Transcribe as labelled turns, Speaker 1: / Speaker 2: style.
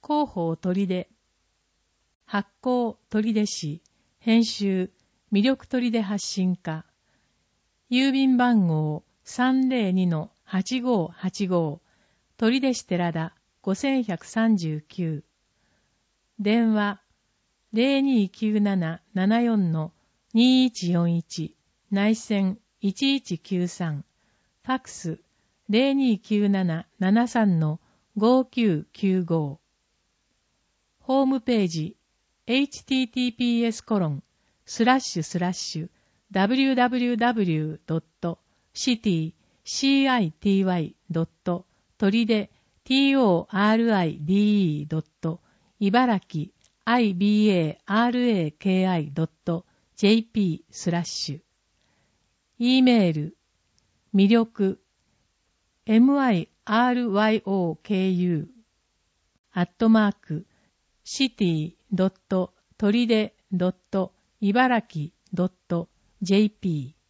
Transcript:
Speaker 1: 広報取出。発行取出し、編集、魅力取出発信課。郵便番号302-8585。取出し寺田5139。電話0297-74-2141。内線1193。ファックス0297-73-5995。ホームページ https://www.city.tori.de toride.ibaraki.jp/ E メール魅力 myroku@city.toride.ibaraki.jp